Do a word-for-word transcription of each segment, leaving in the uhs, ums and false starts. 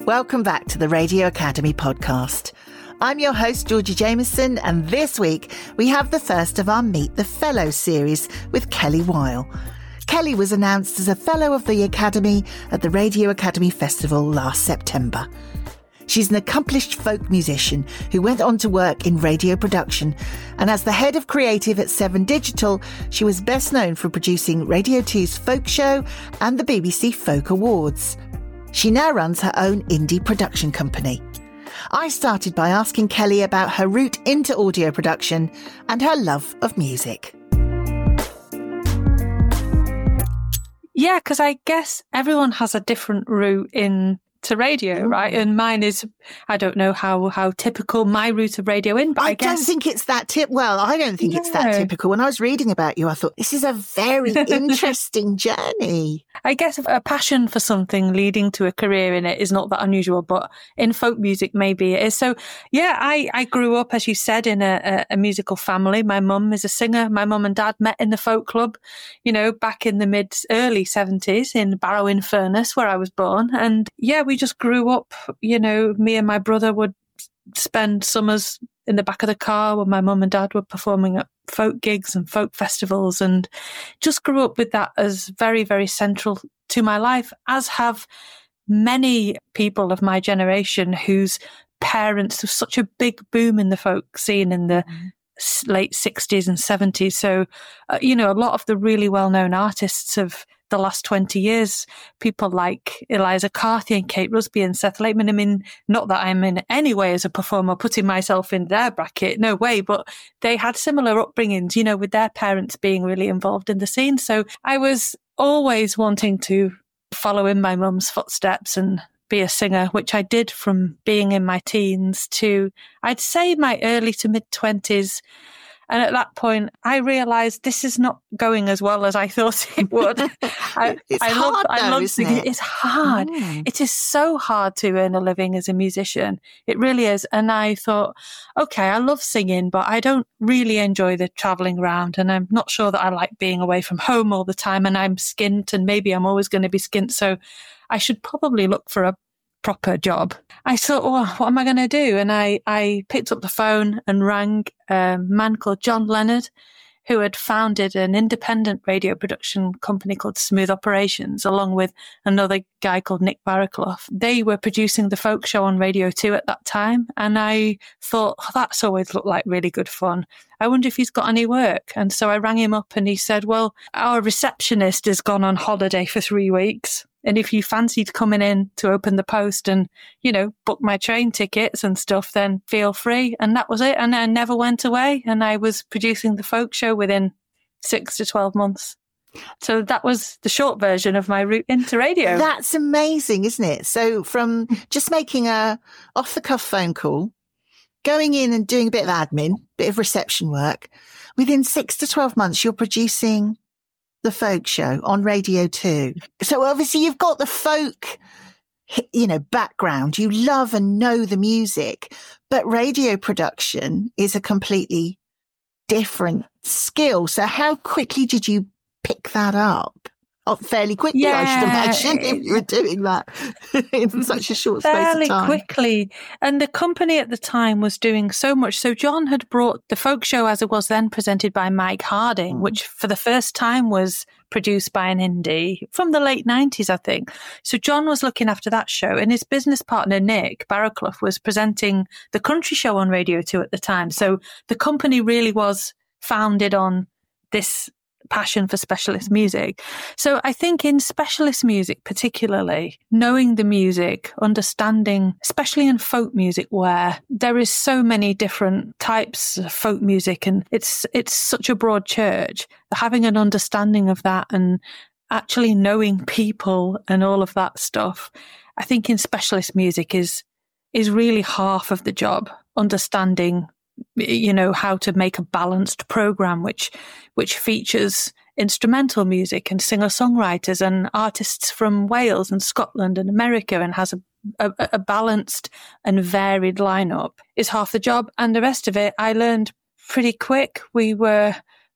Welcome back to the Radio Academy podcast. I'm your host, Georgie Jameson, and this week we have the first of our Meet the Fellow series with Kelly Weil. Kelly was announced as a Fellow of the Academy at the Radio Academy Festival last September. She's an accomplished folk musician who went on to work in radio production, and as the head of creative at Seven Digital, she was best known for producing Radio two's Folk Show and the B B C Folk Awards. She now runs her own indie production company. I started by asking Kelly about her route into audio production and her love of music. Yeah, because I guess everyone has a different route in to radio, right? And mine is, I don't know how, how typical my route of radio in, but I, I guess... don't think it's that tip. Well, I don't think yeah. it's that typical. When I was reading about you, I thought, this is a very interesting journey. I guess a passion for something leading to a career in it is not that unusual, but in folk music, maybe it is. So yeah, I, I grew up, as you said, in a, a, a musical family. My mum is a singer. My mum and dad met in the folk club, you know, back in the mid, early seventies in Barrow-in-Furness, where I was born. And yeah, we We just grew up, you know, me and my brother would spend summers in the back of the car when my mum and dad were performing at folk gigs and folk festivals, and just grew up with that as very, very central to my life, as have many people of my generation whose parents, there was such a big boom in the folk scene in the mm. late sixties and seventies. So, uh, you know, a lot of the really well-known artists of the last twenty years, people like Eliza Carthy and Kate Rusby and Seth Lakeman. I mean, not that I'm in any way as a performer putting myself in their bracket, no way, but they had similar upbringings, you know, with their parents being really involved in the scene. So I was always wanting to follow in my mum's footsteps and be a singer, which I did from being in my teens to, I'd say, my early to mid twenties. And at that point, I realised this is not going as well as I thought it would. I, it's I hard, love, though, I love isn't singing. it? It's hard. Mm. It is so hard to earn a living as a musician. It really is. And I thought, okay, I love singing, but I don't really enjoy the travelling around. And I'm not sure that I like being away from home all the time. And I'm skint, and maybe I'm always going to be skint. So I should probably look for a proper job. I thought, well, what am I going to do? And I, I picked up the phone and rang a man called John Leonard, who had founded an independent radio production company called Smooth Operations, along with another guy called Nick Barraclough. They were producing the Folk Show on Radio two at that time. And I thought, oh, that's always looked like really good fun. I wonder if he's got any work. And so I rang him up and he said, well, our receptionist has gone on holiday for three weeks. And if you fancied coming in to open the post and, you know, book my train tickets and stuff, then feel free. And that was it. And I never went away. And I was producing the Folk Show within six to twelve months. So that was the short version of my route into radio. That's amazing, isn't it? So from just making a off-the-cuff phone call, going in and doing a bit of admin, bit of reception work, within six to twelve months, you're producing the Folk Show on Radio two. So obviously you've got the folk, you know, background. You love and know the music, but radio production is a completely different skill. So how quickly did you pick that up? Oh, fairly quickly, yeah, I should imagine, if you were doing that in such a short space of time. Fairly quickly. And the company at the time was doing so much. So John had brought the Folk Show, as it was then presented by Mike Harding, mm. which for the first time was produced by an indie from the late nineties, I think. So John was looking after that show, and his business partner, Nick Barraclough, was presenting the Country Show on Radio two at the time. So the company really was founded on this passion for specialist music. So I think in specialist music, particularly, knowing the music, understanding, especially in folk music, where there is so many different types of folk music and it's it's such a broad church, having an understanding of that and actually knowing people and all of that stuff, I think in specialist music is is really half of the job, understanding, you know, how to make a balanced program which which features instrumental music and singer-songwriters and artists from Wales and Scotland and America and has a, a, a balanced and varied lineup is half the job. And the rest of it I learned pretty quick. We were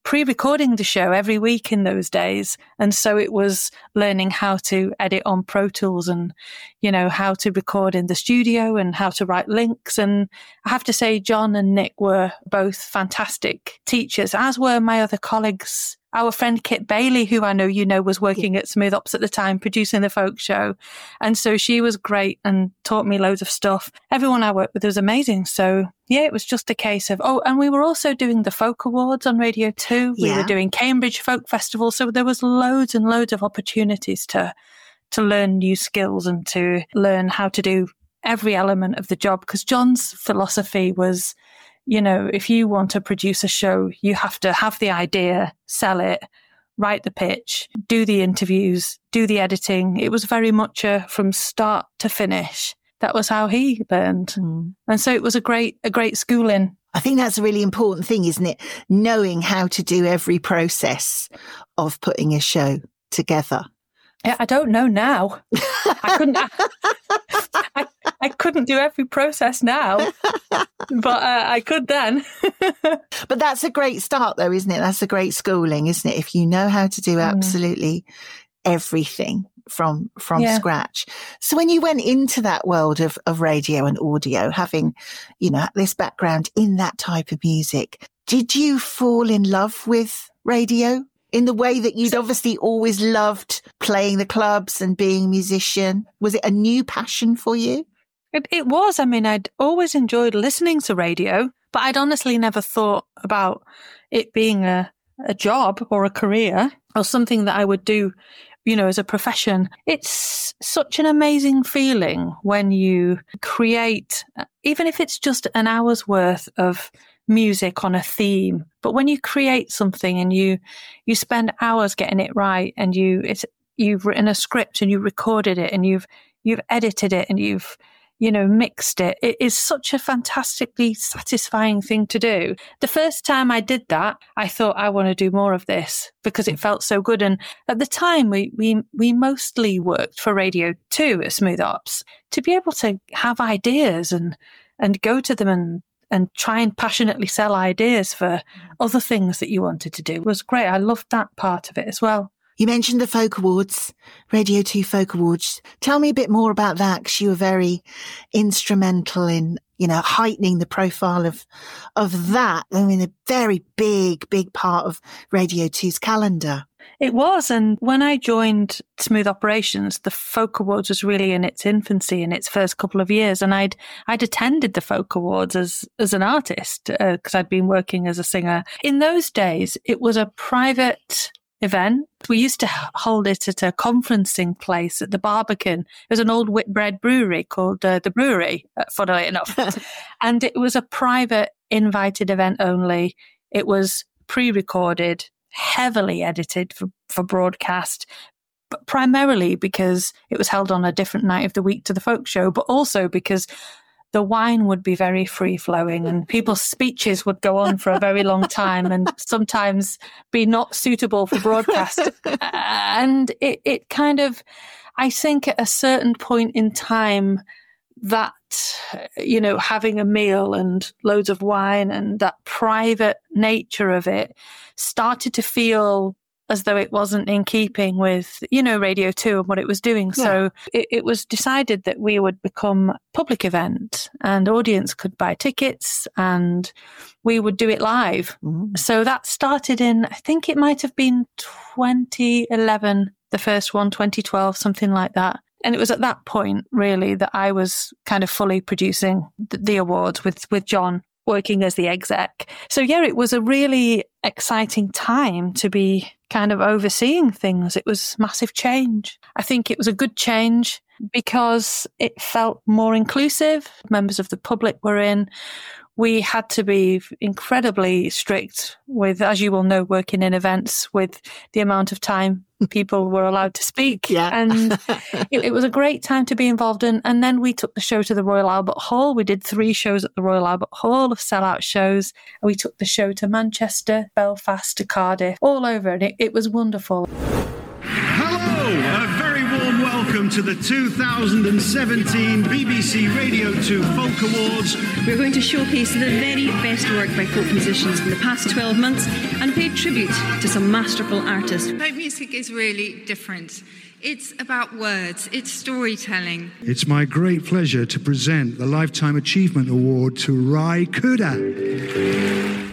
pre-recording the show every week in those days. And so it was learning how to edit on Pro Tools and, you know, how to record in the studio and how to write links. And I have to say, John and Nick were both fantastic teachers, as were my other colleagues. Our friend Kit Bailey, who I know you know was working at Smooth Ops at the time, producing the folk show. And so she was great and taught me loads of stuff. Everyone I worked with was amazing. So yeah, it was just a case of, oh, and we were also doing the Folk Awards on Radio two. We yeah. were doing Cambridge Folk Festival. So there was loads and loads of opportunities to, to learn new skills and to learn how to do every element of the job. Because John's philosophy was, you know, if you want to produce a show, you have to have the idea, sell it, write the pitch, do the interviews, do the editing. It was very much a from start to finish. That was how he learned. Mm. And so it was a great, a great schooling. I think that's a really important thing, isn't it? Knowing how to do every process of putting a show together. Yeah, I don't know now. I couldn't. I, I, I couldn't do every process now, but uh, I could then. But that's a great start, though, isn't it? That's a great schooling, isn't it? If you know how to do absolutely mm. everything from from yeah. scratch. So when you went into that world of of radio and audio, having, you know, this background in that type of music, did you fall in love with radio? In the way that you'd obviously always loved playing the clubs and being a musician? Was it a new passion for you? It, it was. I mean, I'd always enjoyed listening to radio, but I'd honestly never thought about it being a, a job or a career or something that I would do, you know, as a profession. It's such an amazing feeling when you create, even if it's just an hour's worth of music on a theme, but when you create something and you you spend hours getting it right, and you it's you've written a script and you recorded it and you've you've edited it and you've you know mixed it, it is such a fantastically satisfying thing to do. The first time I did that, I thought, I want to do more of this because it felt so good. And at the time we we we mostly worked for Radio two at Smooth Ops. To be able to have ideas and and go to them and and try and passionately sell ideas for other things that you wanted to do was great. I loved that part of it as well. You mentioned the Folk Awards, Radio two Folk Awards. Tell me a bit more about that, because you were very instrumental in, you know, heightening the profile of of that. I mean, a very big, big part of Radio two's calendar. It was. And when I joined Smooth Operations, the Folk Awards was really in its infancy, in its first couple of years. And I'd I'd attended the Folk Awards as, as an artist because uh, I'd been working as a singer. In those days, it was a private event. We used to hold it at a conferencing place at the Barbican. There's an old Whitbread brewery called uh, the Brewery, uh, funnily enough. And it was a private invited event only. It was pre-recorded, heavily edited for, for broadcast, but primarily because it was held on a different night of the week to the folk show, but also because the wine would be very free-flowing and people's speeches would go on for a very long time and sometimes be not suitable for broadcast. And it, it kind of, I think at a certain point in time, that, you know, having a meal and loads of wine and that private nature of it started to feel as though it wasn't in keeping with, you know, Radio two and what it was doing. Yeah. So it, it was decided that we would become a public event and audience could buy tickets and we would do it live. Mm. So that started in, I think it might have been twenty eleven, the first one, twenty twelve, something like that. And it was at that point, really, that I was kind of fully producing the, the awards with, with John, working as the exec. So, yeah, it was a really exciting time to be kind of overseeing things. It was massive change. I think it was a good change because it felt more inclusive. Members of the public were in. We had to be incredibly strict with, as you will know, working in events, with the amount of time people were allowed to speak. Yeah. And it, it was a great time to be involved in. And then we took the show to the Royal Albert Hall. We did three shows at the Royal Albert Hall of sellout shows. And we took the show to Manchester, Belfast, to Cardiff, all over. And it, it was wonderful. Hello, a very warm welcome welcome to the two thousand seventeen B B C Radio two Folk Awards. We're going to showcase the very best work by folk musicians from the past twelve months and pay tribute to some masterful artists. Folk music is really different. It's about words, it's storytelling. It's my great pleasure to present the Lifetime Achievement Award to Rai Kuda.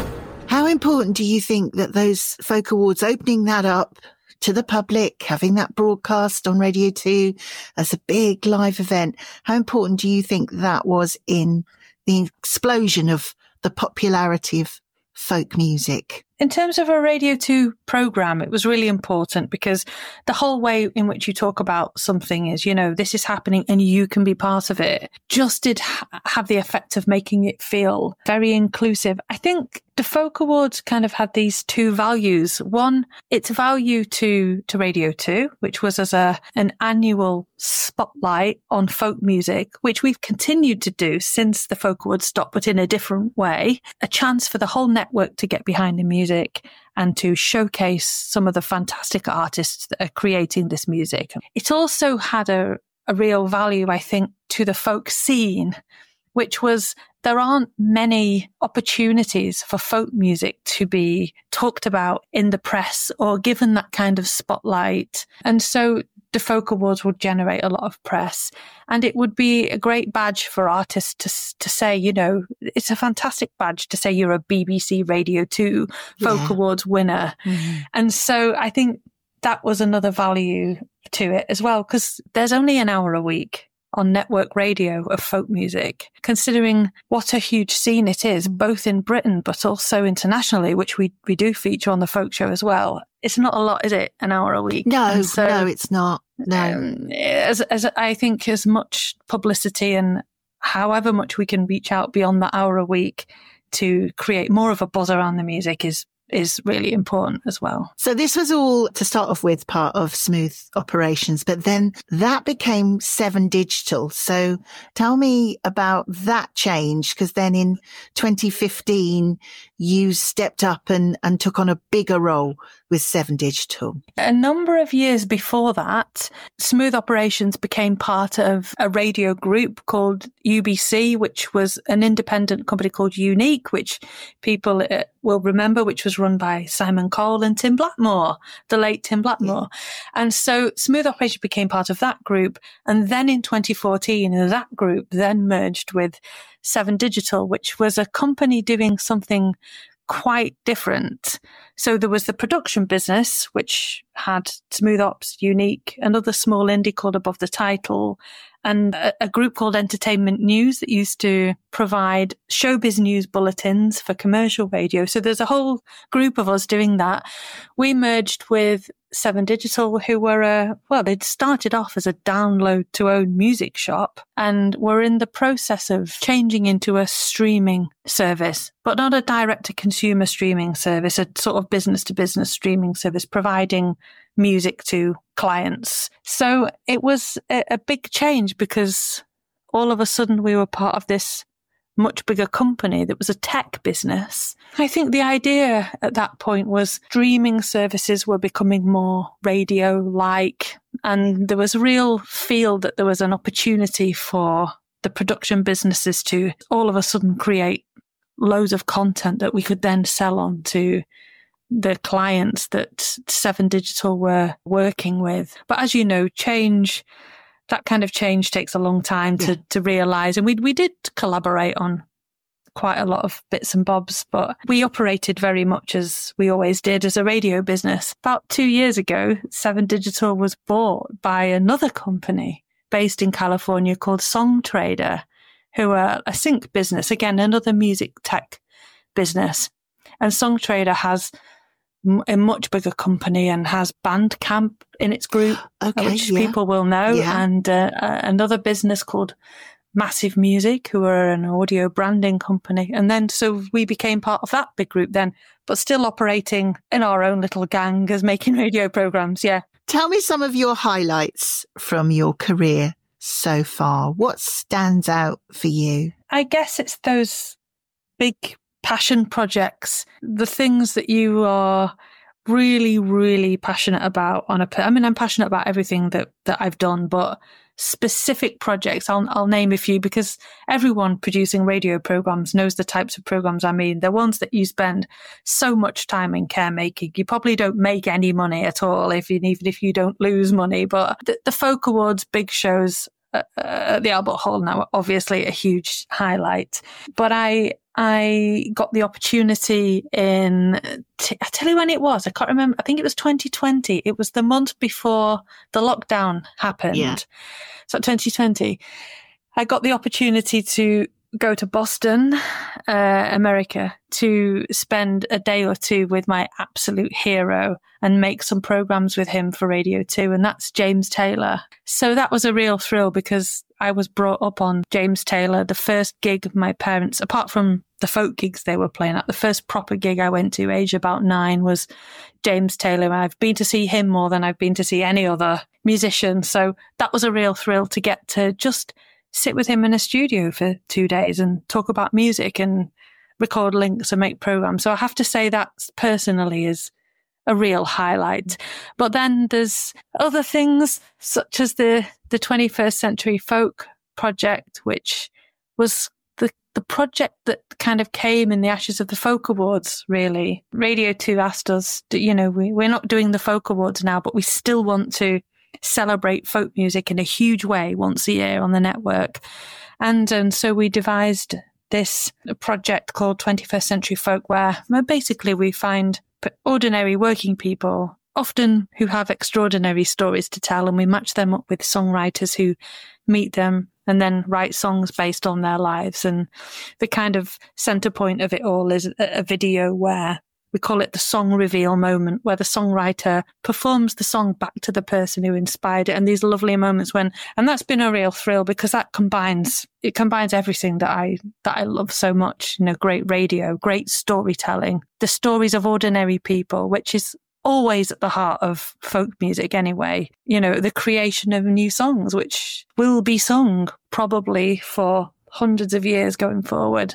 How important do you think that those Folk Awards, opening that up to the public, having that broadcast on Radio two as a big live event, how important do you think that was in the explosion of the popularity of folk music? In terms of a Radio two programme, it was really important because the whole way in which you talk about something is, you know, this is happening and you can be part of it, just did ha- have the effect of making it feel very inclusive. I think the Folk Awards kind of had these two values. One, its value to, to Radio two, which was as a an annual spotlight on folk music, which we've continued to do since the Folk Awards stopped, but in a different way, a chance for the whole network to get behind the music and to showcase some of the fantastic artists that are creating this music. It also had a, a real value, I think, to the folk scene, which was there aren't many opportunities for folk music to be talked about in the press or given that kind of spotlight. And so the Folk Awards would generate a lot of press, and it would be a great badge for artists to to say, you know, it's a fantastic badge to say you're a B B C Radio two Folk yeah. Awards winner. Mm-hmm. And so I think that was another value to it as well, because there's only an hour a week on network radio of folk music, considering what a huge scene it is, both in Britain but also internationally, which we, we do feature on the folk show as well. It's not a lot, is it? An hour a week? No, so, no, it's not. No. Um, as, as I think as much publicity and however much we can reach out beyond that hour a week to create more of a buzz around the music is is really important as well. So this was all, to start off with, part of Smooth Operations, but then that became Seven Digital. So tell me about that change, because then in twenty fifteen, you stepped up and, and took on a bigger role with Seven Digital. A number of years before that, Smooth Operations became part of a radio group called U B C, which was an independent company called Unique, which people uh, will remember, which was run by Simon Cole and Tim Blackmore, the late Tim Blackmore. Yeah. And so Smooth Operations became part of that group. And then in twenty fourteen, that group then merged with Seven Digital, which was a company doing something quite different. So there was the production business, which had Smooth Ops, Unique, another small indie called Above the Title, and a, a group called Entertainment News that used to provide showbiz news bulletins for commercial radio. So there's a whole group of us doing that. We merged with Seven Digital, who were a, well, they'd started off as a download to own music shop and were in the process of changing into a streaming service, but not a direct to consumer streaming service, a sort of business to business streaming service providing music to clients. So it was a, a big change because all of a sudden we were part of this much bigger company that was a tech business. I think the idea at that point was streaming services were becoming more radio-like, and there was a real feel that there was an opportunity for the production businesses to all of a sudden create loads of content that we could then sell on to the clients that Seven Digital were working with. But as you know, change, that kind of change takes a long time to, yeah. to realise. And we we did collaborate on quite a lot of bits and bobs, but we operated very much as we always did as a radio business. About two years ago, Seven Digital was bought by another company based in California called Songtradr, who are a sync business, again, another music tech business. And Songtradr has a much bigger company and has Bandcamp in its group, okay, which yeah. people will know, yeah. and uh, another business called Massive Music, who are an audio branding company. And then so we became part of that big group then, but still operating in our own little gang as making radio programs, yeah. Tell me some of your highlights from your career so far. What stands out for you? I guess it's those big passion projects, the things that you are really, really passionate about on a, I mean, I'm passionate about everything that, that I've done, but specific projects, I'll, I'll name a few because everyone producing radio programs knows the types of programs I mean. They're ones that you spend so much time in caremaking. You probably don't make any money at all, if you, even if you don't lose money. But the, the Folk Awards, big shows uh, at the Albert Hall now are obviously a huge highlight. But I I got the opportunity in, t- I tell you when it was, I can't remember, I think it was twenty twenty. It was the month before the lockdown happened. Yeah. So twenty twenty, I got the opportunity to go to Boston, uh, America, to spend a day or two with my absolute hero and make some programs with him for Radio two. And that's James Taylor. So that was a real thrill because I was brought up on James Taylor. The first gig of my parents, apart from the folk gigs they were playing at, the first proper gig I went to, age about nine, was James Taylor. And I've been to see him more than I've been to see any other musician. So that was a real thrill to get to just sit with him in a studio for two days and talk about music and record links and make programs. So I have to say that personally is a real highlight. But then there's other things such as the, the twenty-first Century Folk project, which was the, the project that kind of came in the ashes of the Folk Awards, really. Radio two asked us, you know, we, we're not doing the Folk Awards now, but we still want to celebrate folk music in a huge way once a year on the network. And, and so we devised this project called twenty-first Century Folk, where basically we find ordinary working people, often who have extraordinary stories to tell, and we match them up with songwriters who meet them and then write songs based on their lives. And the kind of center point of it all is a video where we call it the song reveal moment, where the songwriter performs the song back to the person who inspired it. And these lovely moments when, and that's been a real thrill because that combines, it combines everything that I, that I love so much. You know, great radio, great storytelling, the stories of ordinary people, which is always at the heart of folk music anyway. You know, the creation of new songs, which will be sung probably for hundreds of years going forward.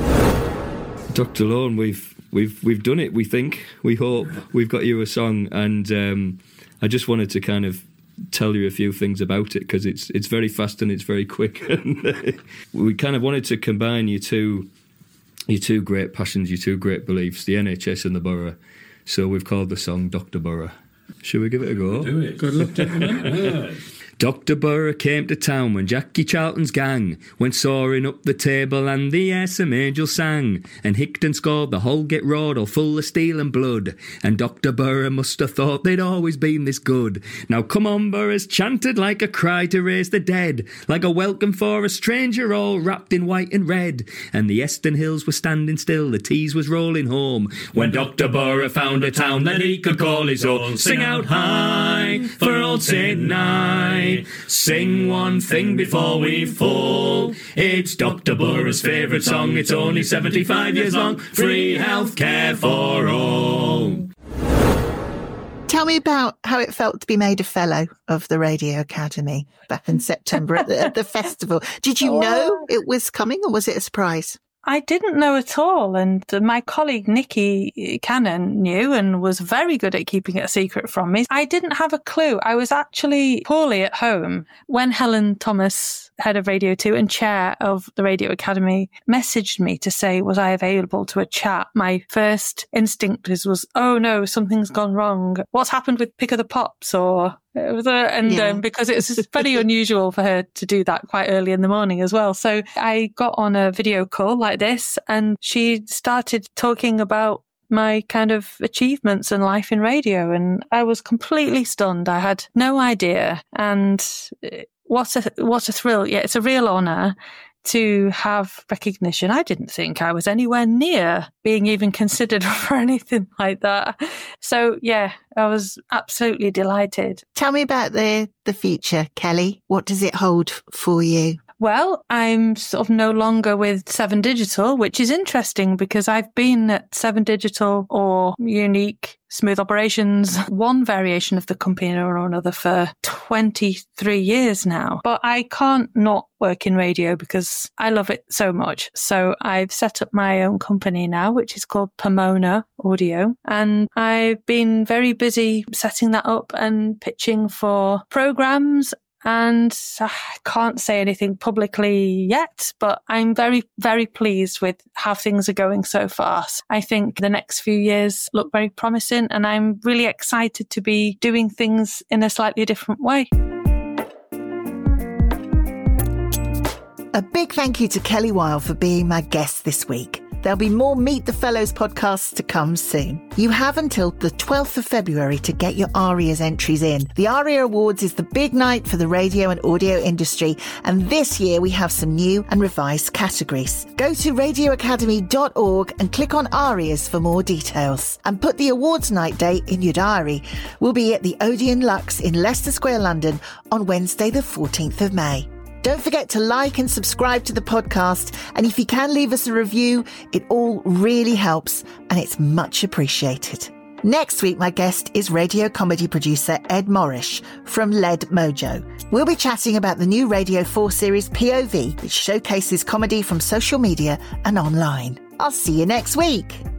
Doctor Lorne, we've we've we've done it. We think, we hope, we've got you a song, and um, I just wanted to kind of tell you a few things about it because it's it's very fast and it's very quick. We kind of wanted to combine your two your two great passions, your two great beliefs, the N H S and the borough. So we've called the song Doctor Borough. Shall we give it a go? Do it. Good luck, gentlemen. Yeah. Doctor Borough came to town when Jackie Charlton's gang went soaring up the table and the air some angels sang. And Hickton scored the Holgate Road all full of steel and blood. And Doctor Borough must have thought they'd always been this good. Now come on, Boroughs chanted like a cry to raise the dead, like a welcome for a stranger all wrapped in white and red. And the Eston Hills were standing still, the Tees was rolling home, when Doctor Borough found a town that he could call his own. Sing out high for old Saint Nye, sing one thing before we fall. It's Doctor Borough's favourite song. It's only seventy-five years long. Free healthcare for all. Tell me about how it felt to be made a fellow of the Radio Academy back in September at the, at the festival. Did you know it was coming, or was it a surprise? I didn't know at all, and my colleague Nikki Cannon knew and was very good at keeping it a secret from me. I didn't have a clue. I was actually poorly at home when Helen Thomas, head of Radio two and chair of the Radio Academy, messaged me to say, was I available to a chat? My first instinct was, was oh no, something's gone wrong. What's happened with Pick of the Pops? Or It was a, and yeah. um, because it was very unusual for her to do that quite early in the morning as well. So I got on a video call like this, and she started talking about my kind of achievements and life in radio, and I was completely stunned. I had no idea, and what a what a thrill! Yeah, it's a real honour to have recognition. I didn't think I was anywhere near being even considered for anything like that. So yeah, I was absolutely delighted. Tell me about the, the future, Kelly. What does it hold for you? Well, I'm sort of no longer with Seven Digital, which is interesting because I've been at Seven Digital or Unique Smooth Operations, one variation of the company or another, for twenty-three years now. But I can't not work in radio because I love it so much. So I've set up my own company now, which is called Pomona Audio. And I've been very busy setting that up and pitching for programs. And I can't say anything publicly yet, but I'm very, very pleased with how things are going so far. I think the next few years look very promising, and I'm really excited to be doing things in a slightly different way. A big thank you to Kelly Weil for being my guest this week. There'll be more Meet the Fellows podcasts to come soon. You have until the twelfth of February to get your ARIA's entries in. The ARIA Awards is the big night for the radio and audio industry, and this year we have some new and revised categories. Go to radio academy dot org and click on ARIA's for more details. And put the awards night date in your diary. We'll be at the Odeon Lux in Leicester Square, London on Wednesday the fourteenth of May. Don't forget to like and subscribe to the podcast, and if you can leave us a review, it all really helps and it's much appreciated. Next week, my guest is radio comedy producer Ed Morrish from Lead Mojo. We'll be chatting about the new Radio four series P O V, which showcases comedy from social media and online. I'll see you next week.